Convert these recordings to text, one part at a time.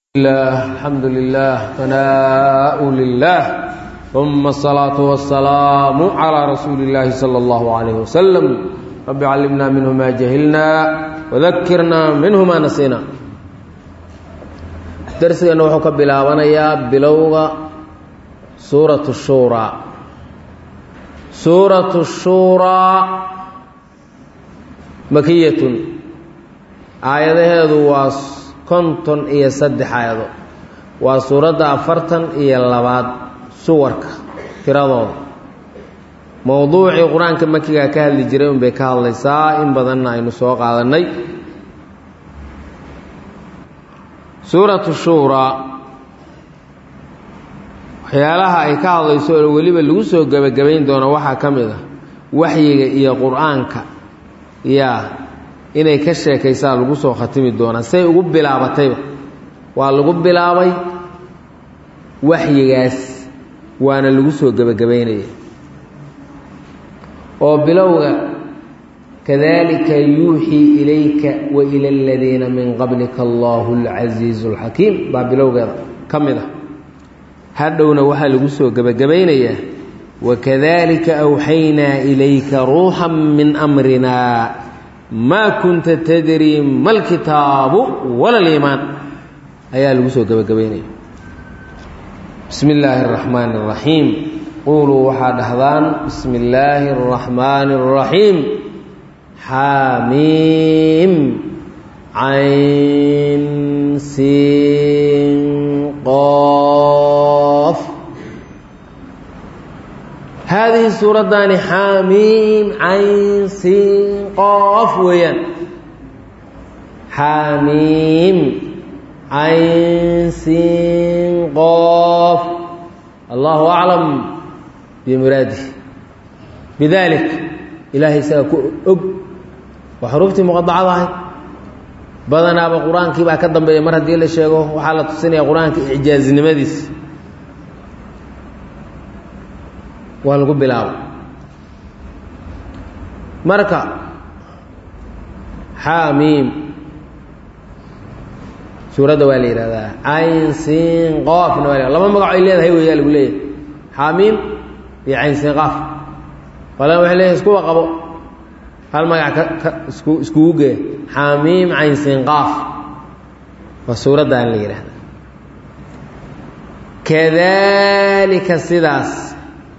الحمد لله ثناء لله ثم الصلاة والسلام على رسول الله صلى الله عليه وسلم رب علمنا منه ما جهلنا وذكرنا منه ما نسينا درسنا وحو كبلاابنيا بلوغا سورة الشورى سورة الشورى مكية آياته واس konton iyo saddex aayado waa suuradda 42 suwarka tiradooda mowduucii qur-aanka makiga ka hadli jiray un bay ka hadlaysaa in badanna aynu soo qaadanay suuratu shuuraa waxyaalaha ay ka hadlayso oo weliba lagu soo gabagabayn doono waxaa ka mid ah waxyiga iyo qur-aanka yaa inay ka sheekaysaa lagu soo khatimi doonaa say ugu bilaabatayba waa lagu bilaabay waxyigaas waana lagu soo gabagabaynaya oo bilowga kadalika yuuxii ilayka wa ila aladiina min qablika allahu alcasiizu alxakiim baa bilowgeeda ka mid ah hadhowna waxaa lagu soo gabagabaynayaa wakadalika awxaynaa ilayka ruuxan min amrina ما كنت تدري ما الكتاب ولا الإيمان أيها لغسو كبكبيني بسم الله الرحمن الرحيم قولوا وحد هذان بسم الله الرحمن الرحيم حاميم عين سين قاف هذه السورة داني حاميم عين سين قاف ويان حاميم عين سين قاف الله أعلم بمراده بذلك إلهي سيكون وحروفتي مقطعة بدنا بقرآن كيبا كدن بمرة دي اللي شيء وحالة السنة قرآن إعجاز نمديس والقب بلاو مركا حاميم سورة دوالي هذا عين سين قاف نوالي لما مقع إليه هاي ويا لقوليه حاميم في عين سين قاف ولا وحليه اسكوا قبو هل مقع اسكوجه حاميم عين سين قاف وسورة دوالي هذا كذلك السداس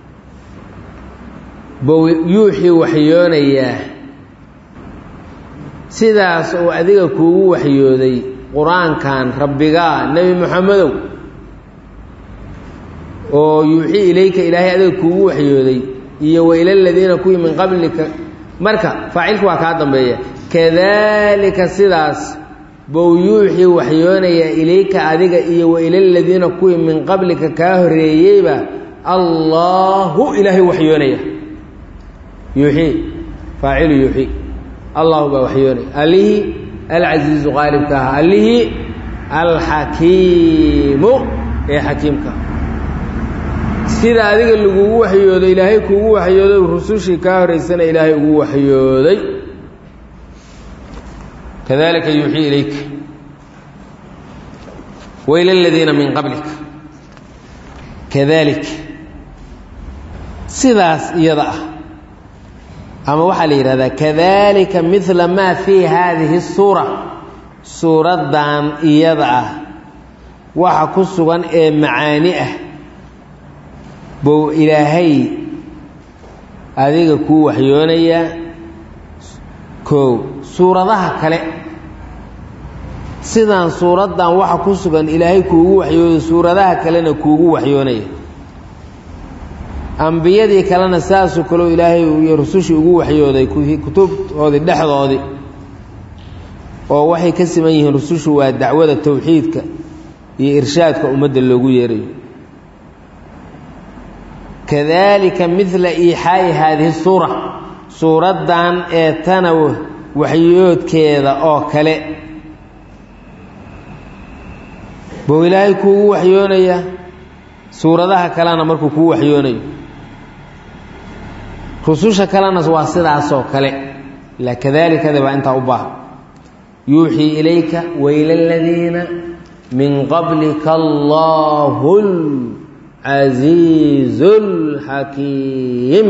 yuuxii waxyoonayaa sidaas oo adiga kuugu waxyooday qur-aankan rabbigaa nebi moxamedow oo yuuxii ilayka ilaahay adiga kuugu waxyooday iyo wa ila aladiina kuwii min qablika marka faacilku waa kaa dambeeya kadaalika sidaas bow yuuxii waxyoonayaa ilayka adiga iyo wa ila aladiina kuwii min qablika kaa horreeyeyba allaahu ilaahay waxyoonaya يوحي فاعل يوحي الله بوحيوني عليه العزيز غالب كاه عليه الحكيم يا حكيمك سيدا اديق اللي وحيودي الهي كوغو وحيودي ورسوشي كاهريسنا الهي كوغو وحيودي كذلك يوحي اليك والى الذين من قبلك كذلك سيداس يضع أما وحال هذا كذلك مثل ما في هذه السورة سورة دان يضع وحكسوان معانئه بو إلهي هذه كو وحيونية كو سورة ذا كلا سيدان سورة دان وحكسوان إلهي كو وحيونية سورة ذا كلا كو وحيونية ambiyadii kalena saasoo kale ilaahay iyo rusushii ugu waxyooday kutubtoodii dhexdoodii oo waxay ka siman yihiin rusushu waa dacwada tawxiidka iyo irshaadka ummadda loogu yeerayo kadalika mithla iixaa'i haadihi suura suuraddan ee tana waxyoodkeeda oo kale buu ilaahay kuugu waxyoonaya suuradaha kalena markuu kuu waxyoonayo rususha kalena waa sidaasoo kale la kadalika daba inta u baahan يوحي إليك وإلى الذين min qablika allahu alcasiizu alxakiim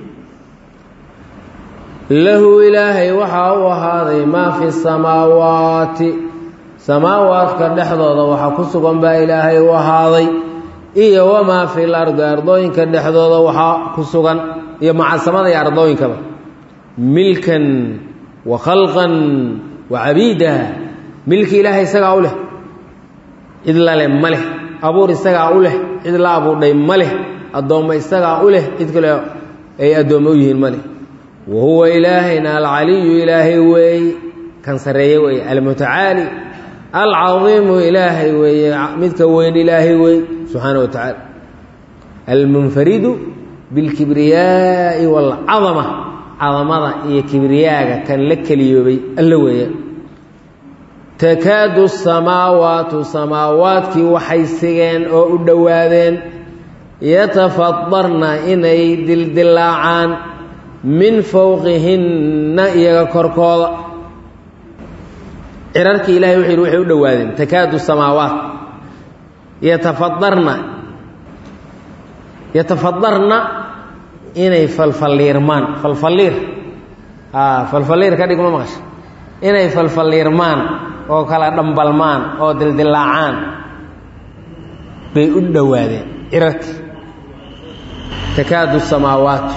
lahu ilaahay waxaa u ahaaday maa fi samaawaati samaawaadka dhexdooda waxaa ku sugan baa ilaahay u ahaaday iyo wamaa fi lardi ardooyinka dhexdooda waxaa ku sugan iyo macasamada iyo ardooyinkaba milkan wa khalqan wa cabiida milki ilaahay isagaa u leh cid lale ma leh abuur isagaa u leh cid la abuurdhay ma leh addoommo isagaa u leh cid kale ay addoommo u yihiin ma leh wa huwa ilaahayna alcaliyu ilaahay weeye kan sarreeye weeye almutacaali alcadiimu ilaahay weeye midka weyn ilaahay weeye subxaana wa tacaala almunfaridu bilkibriyaa'i waalcadama cadamada iyo kibriyaaga kan la keliyoobay alla weeye takaadu samaawaatu samaawaadkii waxay sigeen oo u dhowaadeen yatafadarna inay dildilaacaan min fowqihinna iyaga korkooda cirarkii ilahay wuxuu yidhi waxay u dhowaadeen takaadu samaawaat yatafadarna inay falfalliirmaan falfalliir ka dhigma maqasha inay falfalliirmaan oo kala dhambalmaan oo dildilaacaan bay u dhowaadeen cirarkii takaadu samaawaatu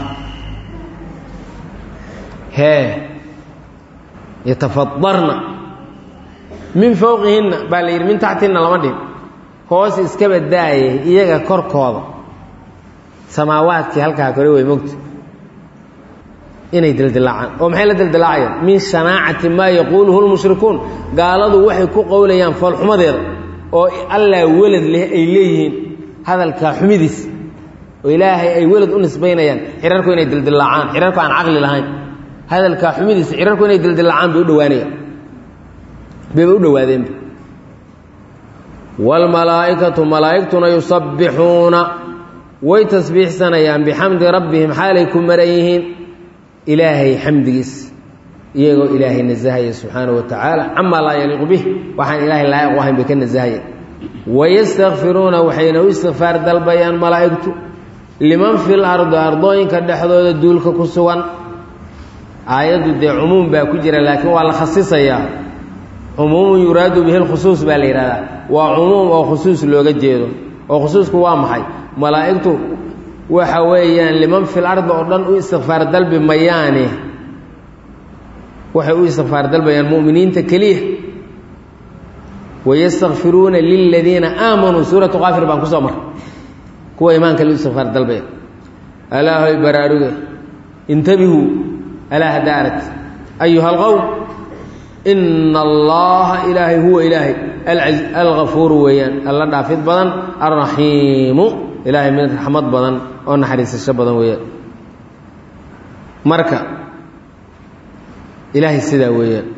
yatafadarna min fowqihinna baa la yidhi min taxtihinna lama dhihin hoos iskaba daaye iyaga korkooda samaawaadkii halkaa kore way mogta inay dildilaacaan oo maxay la dildilaacayaan min shanaacati maa yaquuluhu lmushrikuun gaaladu waxay ku qowlayaan foolxumadeeda oo allaa welad leh ay leeyihiin hadalkaa xumidiis oo ilaahay ay welad u nisbaynayaan cirarku inay dildilaacaan cirarku aan caqli lahayn hadalkaa xumidiisa cirarku inay dildilaacaan bay u dhowaanayaan bayba u dhowaadeenba waalmalaa'ikatu malaa'igtuna yusabbixuuna way tasbiixsanayaan bixamdi rabbihim xaalay ku maran yihiin ilaahay xamdigiis iyagoo ilaahay nasahaya subxaana wa tacaala camaa laa yaliiqu bih waxaan ilaahay laa'iq u ahayn bay ka nasahayeen wayastakfiruuna waxayna u istikfaar dalbayaan malaa'igtu liman fil ardi ardooyinka dhexdooda duulka ku sugan aayaddu dee cumuum baa ku jira laakiin waa la khasisayaa cumuumun yuraadu bihi lkhusuus baa la yidhahdaa waa cumuum oo khusuus looga jeedo oo khusuusku waa maxay malaa'igtu waxa weeyaan liman fil ardi oo dhan u istikfaar dalbi mayaane waxay u istikfaar dalbayaan mu'miniinta keliya wayastakfiruuna liladiina aamanuu suuratu qaafir baan kusoo marray kuwa iimaanka le u istikfaar dalbaya alaahoy baraaruge intabihuu alaa hadda aragt ayuha alqowm ina allaha ilaahay huwa ilaahay algafuuru weeyaan alla dhaafid badan alraxiimu ilaahay mid raxmad badan oo naxariisasho badan weeyaan marka ilaahay sidaa weeyaan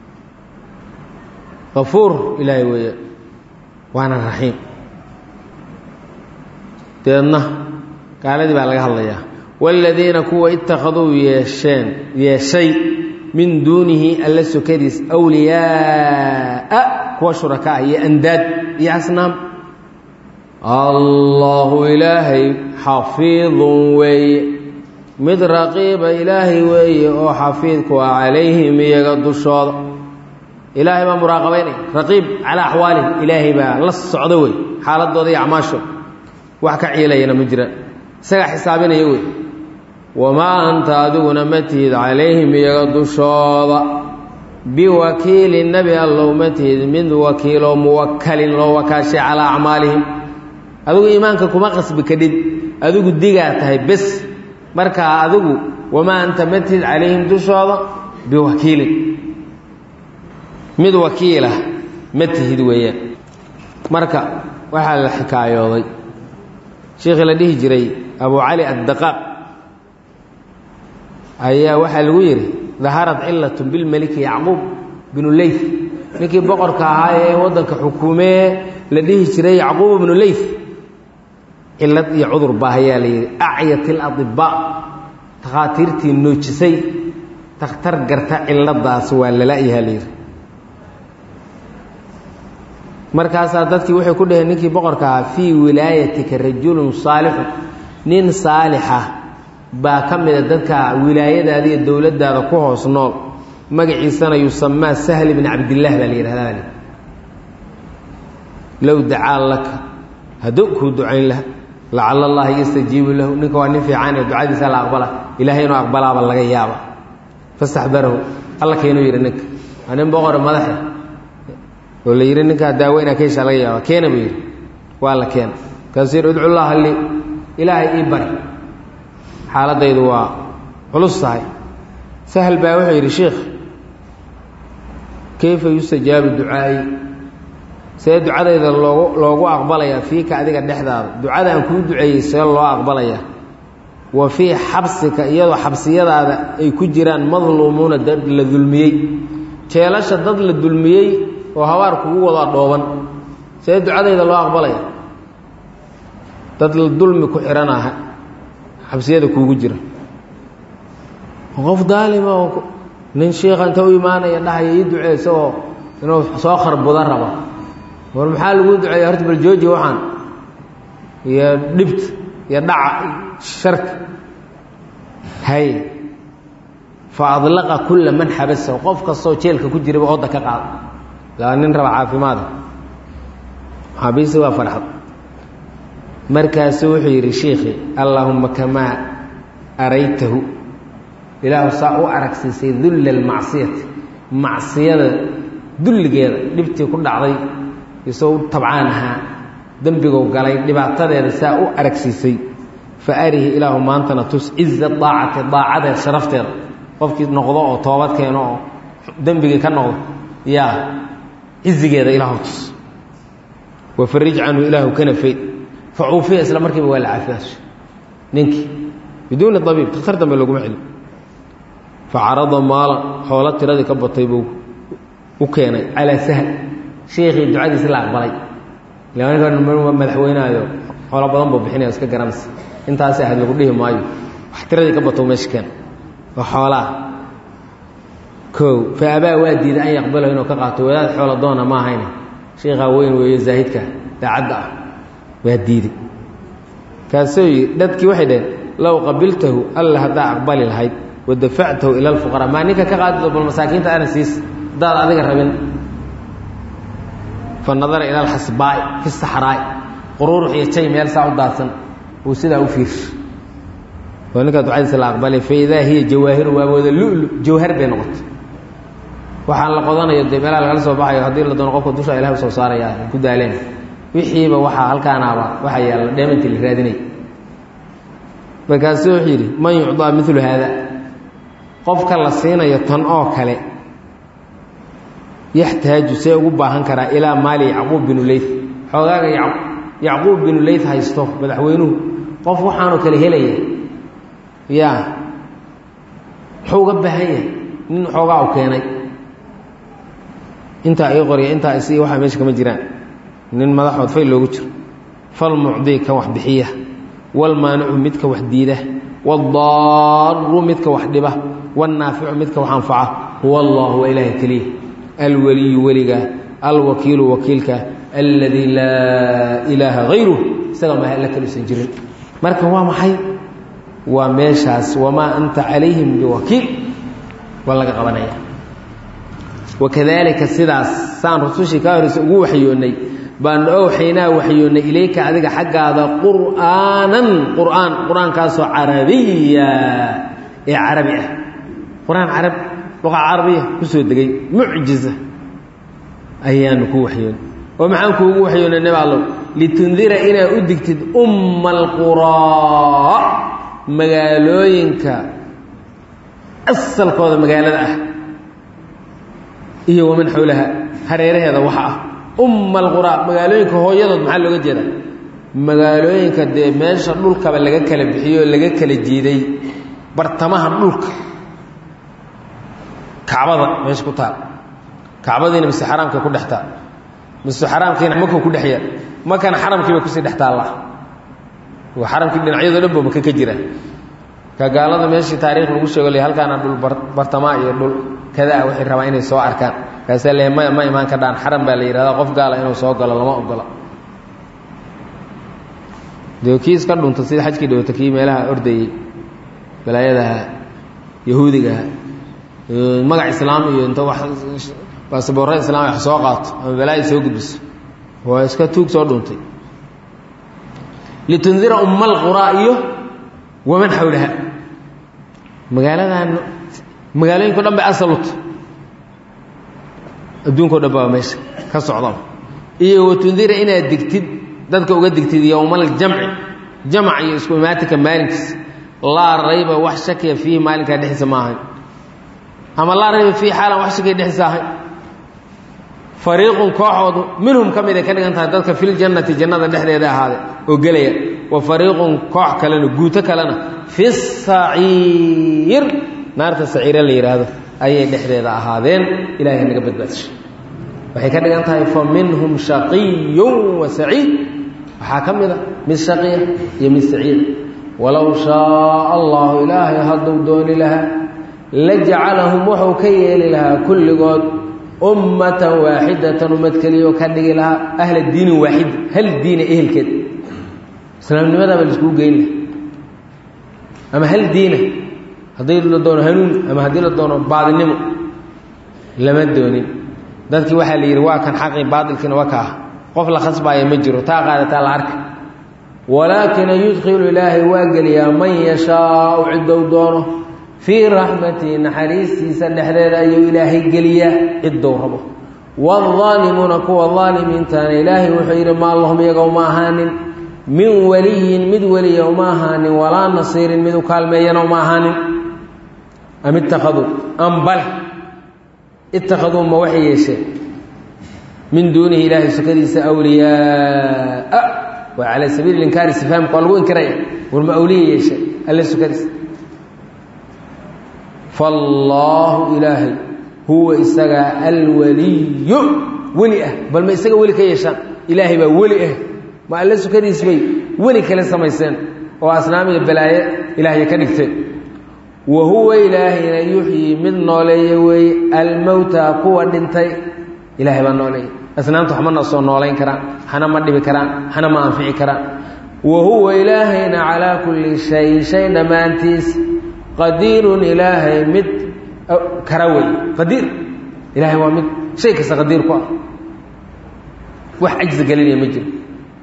gafuur ilaahay weeyaan waana raxiim deedna gaaladii baa laga hadlayaa waaladiina kuwa ittakhaduu yeeshay min duunihi alla sokadiis awliyaaa kuwa shuraka ah iyo andaad iyo asnaam allahu ilaahay xafiidun weeye mid raqiiba ilaahay weeye oo xafiidku ah calayhim iyaga dushooda ilaahay baa muraaqabaynaya raqiib calaa axwaalihim ilaahay baa la socda wey xaaladooda iyo acmaashooda wax ka ciilayana ma jiraan isagaa xisaabinaya wey wamaa anta adiguna ma tihid calayhim iyaga dushooda biwakiilin nebi allow ma tihid mid wakiiloo muwakalin loo wakaashay calaa acmaalihim adigu iimaanka kuma qasbi kadhid adigu digaa tahay bes markaa adigu wamaa anta ma tihid calayhim dushooda biwakiilin mid wakiilah ma tihid weeyaan marka waxaa la xikaayooday sheekhii la dhihi jiray abu cali addaqaaq ayaa waxaa lagu yidhi daharat cilatun bilmeliki yacquub binu leyth ninkii boqorka ahaa ee waddanka xukumee la dhihi jiray yacquub binu leyth cilad iyo cudur baa ayaa la yidhi acyat iladibaa takhaatiirtii noojisay takhtar garta ciladaas waa lala-yaha la yidhi markaasaa dadkii waxay ku dhaheen ninkii boqorka ahaa fii wilaayatika rajulun saalixun nin saalixa baa ka mida dadka wilaayadaada iyo dowladdaada ku hoos nool magaciisana yusamaa sahl bni cabdillaah baa la yidhahdaa low dacaa laka hadduu kuu ducayn laha lacala allaha yastajiibu lahu ninka waa nin fiican ee ducadiisa la aqbala ilaahay inuu aqbalaaba laga yaaba fastaxbarahu alla keenuu yidhi ninka waa nin boqore madaxe oo la yidhi ninkaa daaweynaa ka heshaa laga yaaba keena buu yidhi waa la keena kaasuu yidhi udcu llaha lii ilaahay ii bari xaaladaydu waa culus tahay sahal baa wuxuu yidhi sheikh kayfa yustajaabu ducaa'i see ducadayda loogu aqbalayaa fiika adiga dhexdaada ducada aan kuu duceeyey see loo aqbalayaa wa fii xabsika iyadoo xabsiyadaada ay ku jiraan madluumuuna dad la dulmiyey jeelasha dad la dulmiyey oo habaar kugu wada dhooban see ducadayda loo aqbalaya dad la dulmi ku xihan aha xabsiyada kuugu jira qof daalima oo nin sheikha inta u imaanaya dhahaya ii ducee isagoo inuu soo kharbuda raba war maxaa laguu duceeya horta bal jooji waxaan iyo dhibta iyo dhaca sharka hay fa adlaqa kulla man xabasahu qof kastoo jeelka ku jiraba ooda ka qaada laa nin raba caafimaada xabiisi waa farxad markaasu wuxuu yidhi shiikhi allaahumma kamaa araytahu ilaahu saa u aragsiisay dulla almacsiyati macsiyada dulligeeda dhibtii ku dhacday isagoo u tabcaan ahaa dembigow galay dhibaatadeeda saa u aragsiisay fa arihi ilaahu maantana tus ciza daacati daacadeed sharafteeda qofkii noqdo oo toobad keeno oo dembigii ka noqdo yaa cizigeeda ilaahu tus wafarij canhu ilaahu kana fayd facuufiya isla markiiba waa la caafiyaasha ninkii biduuni abiib dakhtar dambe laguma celin facarada maalan xoolo tiradii ka batay buu u keenay calaa sahl sheekhii ducadiisi la aqbalay ila madaxweynaayo xoolo badan buu bixinaya iska garanaysa intaasi ahayd lagu dhihi maayo wax tiradii ka bato meesha keen oo xoolaa kow fa abaa waa diiday an yaqbalahu inuu ka qaato wadaad xoolo doona ma ahayne sheekhaa weyn weeye zaahidka daacadda ah waa diiday kaasoo yidhi dadkii waxay dhaheen low qabiltahu alla haddaa aqbali lahayd wadafactahu ila alfuqaraa maa ninka ka qaadido bal masaakiinta ana siis haddaad adiga rabin fa nadara ila alxasbaa'i fi saxraa'i quruurux iyo jay meel saa u daadsan uu sidaa u fiirsho oo ninkaa ducadiisa la aqbalay fa idaa hiya jawaahiru waa wada lulu jawhar bay noqotay waxaan la qodanayo dee meelaha lagala soo baxayo haddii la doono qofka dusha ilahay usoo saarayaa ku daaleen wixiiba waxaa halkaanaaba waxaa yaalla dheemantii la raadinay markaasu wuxuu yidhi man yucdaa milu haada qofka la siinayo tan oo kale yaxtaaju see ugu baahan karaa ilaa maali yacquub binu leyth xoogaaga yacquub binu leyth haysto madaxweynuhu qof waxaanoo kale helaya yaa muxuu uga baahan yahay nin xoogaa u keenay intaa ii qorya intaa isi waxaa meesha kama jiraan nin madaxood fay loogu jiro falmucdii kan wax bixiya waalmaanicu midka wax diida waaldaaru midka wax dhiba wannaaficu midka wax anfaca huwa allah waa ilaahay keliya alwaliyu weliga alwakiilu wakiilka alladii laa ilaaha hayruh isaga ma alla kaluusan jirin marka waa maxay waa meeshaas wamaa anta calayhim biwakiil waa laga qabanaya wakadaalika sidaas saan rusushii kaa horeysa ugu waxyoonnay baan owxaynaa waxyoonnay ilayka adiga xaggaada qur'aankaasoo carabiya ee carabi ah qur-aan carab luqa carabiya ku soo degay mucjiza ayaanu ku waxyoonnay oo maxaan kuugu waxyoonnay nabi allow litundira inaad u digtid umma alquraa magaalooyinka asalkooda magaalada ah iyo waman xowlaha hareeraheeda waxa ah umma alquraa magaalooyinka hooyadood maxaa looga jeedaa magaalooyinka dee meesha dhulkaba laga kala bixiyo laga kala jiiday bartamaha dhulka kacbada meesha ku taal kacbadiina mise xaraamkay ku dhex taal mise xaraamkiina makuu ku dhex yaal makana xaramkiiba kusii dhex taalla waa xaramkii dhinacyadoo dhan ba maka ka jira ka gaalada meeshii taariikh lagu sheego le halkaana dhul bartamaa iyo dhul kadaa waxay rabaa inay soo arkaan kaasee le ma imaan ka dhaan xaram baa la yidhahdaa qof gaala inuu soo galo lama ogola dee kii iska dhunta sida xajkii dhawata kii meelaha ordayey balaayadaha yahuudigaha magac islaam iyo inta wax baasaboorra islaam wax soo qaato ama balaayo soo gudbiso waa iska tuug soo dhuntay litundira umma alquraa iyo waman xawlaha magaaladan magaalooyinko dhan bay asalut adduunko dhan baa meesha ka socda iyo watundira inaad digtid dadka uga digtid yowmal jamci jamac iyo isku imaatinka maalinkiis laa rayba wax shakiya fiihi maalinkaa dhexdiisa ma ahayn ama laa rayba fiihi xaalan wax shakiya dhexdiisa ahayn fariiqun kooxoodu minhum ka mid ay ka dhigan tahay dadka filjannati jannada dhexdeeda ahaade oo gelaya wa fariiqun koox kalena guuto kalena fi saciir naarta saciira la yidhaahdo ayay dhexdeeda ahaadeen ilaahay naga badbaadishay waxay ka dhigan tahay fa minhum shaqiyun wa saciid waxaa ka mid a mid shaqiya iyo mid saciid walow shaaa allahu ilaahay hadduu dooni lahaa la jacalahum wuxuu ka yeeli lahaa kulligood ummatan waaxidatan ummad keliyoo ka dhigi lahaa ahla diinin waaxid hal diina ehelkeed islaamnimadaaba laiskugu geyn laha ama hal diina haddii la doono hanuun ama haddii la doono baadinimo lama doonin dadkii waxaa la yidhi waa kan xaqii baadilkiina waa ka ah qof la khasbaaya ma jiro taa qaadataa la arka walaakina yudkilu ilaahay waa geliyaa man yashaau ciddou doono fii raxmatihi naxariistiisa dhexdeeda ayuu ilaahay geliyaa ciddou rabo waadaalimuuna kuwa daalimiintaana ilaahay wuxuu yidhi maa lahum iyaga uma ahaanin min waliyin mid weliya uma ahaanin walaa nasiirin mid u kaalmeeyana uma ahaanin am ittakhaduu am bale ittakhaduu ma waxay yeesheen min duunihi ilaahay sukadiisa awliyaaa waa calaa sabiili inkaari sifahamka waa lagu inkiraya war ma awliya yeeshe alle sukadiisa faallaahu ilaahay huwa isagaa alwaliyu weli ah bal ma isaga weli ka yeeshaan ilaahay baa weli ah ma alle sukadiis bay weli kale samayseen oo asnaamiga balaaye ilaahya ka dhigteen wa huwa ilaahayna yuxyii mid nooleeya weeye almowta kuwa dhintay ilaahay baa nooleeya asnaamta waxma na soo noolayn karaan waxna ma dhibi karaan waxna ma anfici karaan wa huwa ilaahayna calaa kulli shayin shay dhammaantiis qadiirun ilaahay mid kara wey qadiir ilaahay waa mid shay kasta qadiir ku ah wax cajzi gelinaya ma jiro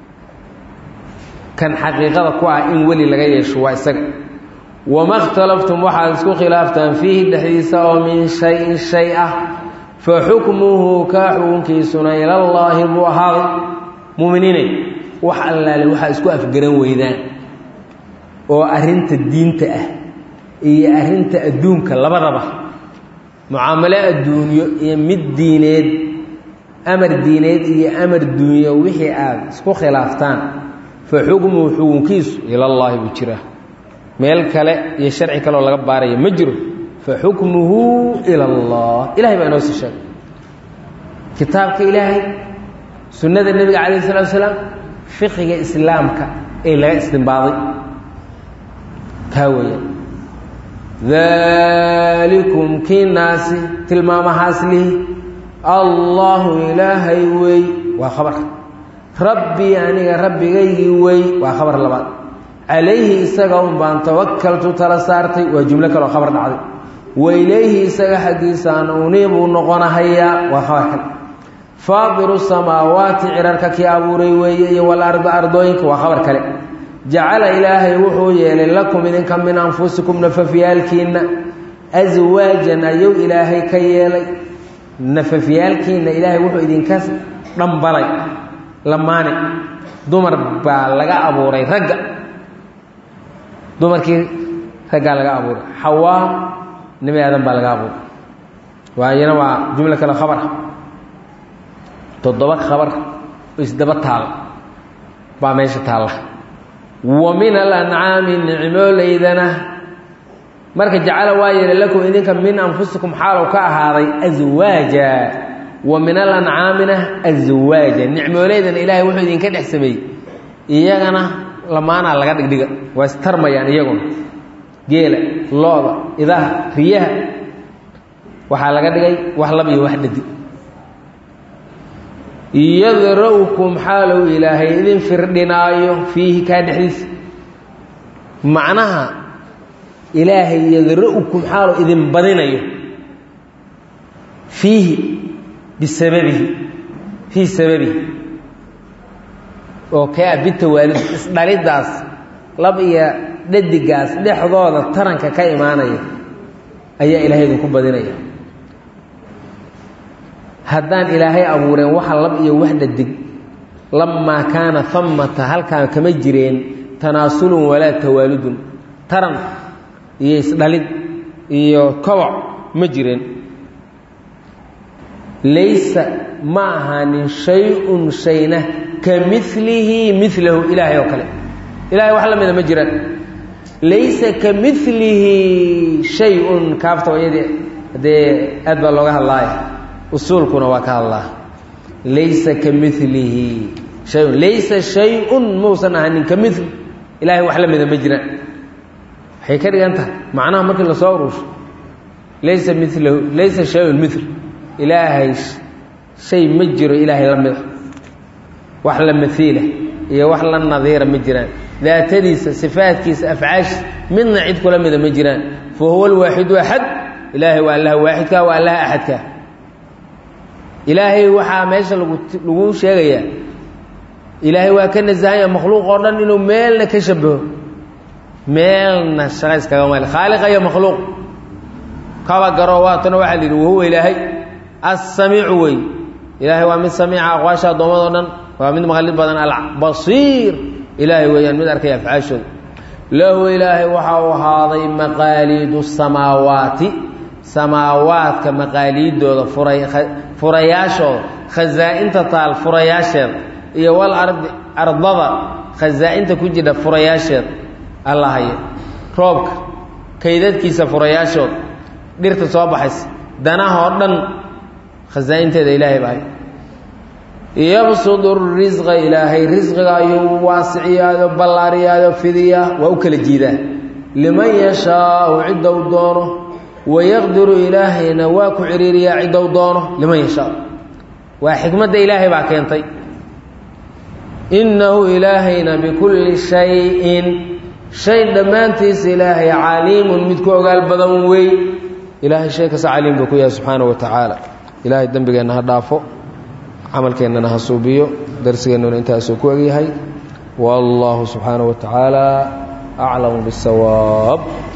kan xaqiiqada ku ah in weli laga yeesho waa isaga wama اkhtalaftum waxaad isku khilaaftaan fiihi dhexdiisa oo min shayin shay ah fa xukmuhu kaa xukunkiisuna ilallaahi buu ahaaday muuminiinay wax allaale waxaa isku afgaran weydaan oo arrinta diinta ah iyo arrinta adduunka labadaba mucaamalo adduunyo iyo mid diineed amar diineed iyo amar duunyo wixii aad isku khilaaftaan fa xukmuhu xukunkiisu ilallaahi buu jiraa meel kale iyo sharci kaleoo laga baaraya ma jiro fa xukmuhu ila allah ilahay baa inoo sii sheegay kitaabka ilaahay sunnada nebiga calayh salatu wasalaam fiqiga islaamka ee laga istinbaaday taa weeyaan daalikum kii naasi tilmaamahaas lihi allahu ilaahay wey waa khabar rabbii aniga rabbigaygii wey waa khabar labaad calayhi isaga un baan tawakaltu tala saartay waa jumlo kaleo khabar dhacday wa ilayhi isaga xaggiisaan uniibuu noqonahayaa waa khabar kale faadiru samaawaati cirarka kii abuuray weeye iyo walarda ardooyinka waa khabar kale jacala ilaahay wuxuu yeelay lakum idinka min anfusikum nafafyaalkiinna aswaajan ayuu ilaahay ka yeelay nafafyaalkiinna ilaahay wuxuu idinka dhambalay lamaane dumar baa laga abuuray ragga dumarkii raggaa laga abuuray xawaa nebi aadan baa laga abuuray waayana waa jumlo kale khabar 7 khabar oo isdaba taal baa meesha taalla wa min alancaami nicmooleydana marka jacala waa yeelay lakum idinka min anfusikum xaalow ka ahaaday aswaaja wa min alancaamina aswaaja nicmooleydana ilaahay wuxuu idinka dhex sameeyey iyagana lamaanaa laga dhigdhiga waa istarmayaan iyaguna geela looda idaha riyaha waxaa laga dhigay wax lab iyo wax dhadi yadra'ukum xaalow ilaahay idin firdhinaayo fiihi kaa dhexdiisa macnaha ilaahay yadra'ukum xaalow idin badinayo fiihi bisababihi fii sababihi oo kaa bitawaalid isdhalidaas lab iyo dhadigaas dhexdooda taranka ka imaanaya ayaa ilaahay idinku badinaya haddaan ilaahay abuureen waxa lab iyo wax dhadig lamaa kaana hamata halkaan kama jireen tanaasulun walaa tawaaludun taran iyo isdhalid iyo koboc ma jireen laysa ma ahaanin shay-un shayna ka milihi milahu ilaahay oo kale ilahay wax la mida ma jiraan laysa ka milihi shay-un kaafta iyadii haddee aad baa looga hadlaaya usuulkuna waa ka hadlaa laysa ka milihi shayun laysa shay-un muusan ahanin ka mil ilaahay wax la mida ma jiraan waxay ka dhigan tahay macnaha markii lasoo urusho laysa milahu laysa shay-un mil ilaahay shay ma jiro ilaahay la mida wax la maiila iyo wax la nadiira ma jiraan daatadiisa sifaadkiisa afcaasha midna cid kula mida ma jiraan fa huwa alwaaxidu axad ilaahay waa allaha waaxidka waa allaha axadka ilaahay waxaa meesha lagu sheegayaa ilaahay waa ka nasahanya makhluuq oo dhan inuu meelna ka shabaho meelna shaqa iskaga male khaaliqa iyo makhluuq kaba garo waatana waxaa la yidhi wahuwa ilaahay assamiicu wey ilaahay waa mid samiica aqwaasha addoommado dhan waa mid maqlid badan albasiir ilaahay weeyaan mid arkaya afcaashooda lahu ilaahay waxaa u ahaaday maqaaliidu samaawaati samaawaadka maqaaliidooda furayaashooda khasaa-inta taal furayaasheeda iyo wal ardada khasaa-inta ku jidha furayaasheeda alla haya roobka kaydadkiisa furayaashooda dhirta soo baxaysa danahoo dhan khasaa-inteeda ilaahay baa yabsudu risqa ilaahay risqiga ayuu waasiciyaayo ballaariyaayo fidiyaa waa u kala jiidaa liman yashaau cidda u doono wayaqdiru ilaahayna waa ku ciriiriyaa cidda u doono liman yashaa waa xikmadda ilaahay baa keentay innahu ilaahayna bikulli shayin shay dhammaantiisa ilaahay caliimun mid ku ogaal badan wey ilaahay shay kasta caliim buu ku yahay subxaana wa tacaala ilaahay dembigeenna ha dhaafo camalkeennana ha suubiyo darsigeennuna intaasuu ku egyahay wallahu subxaana wa tacaala aclamu bisawaab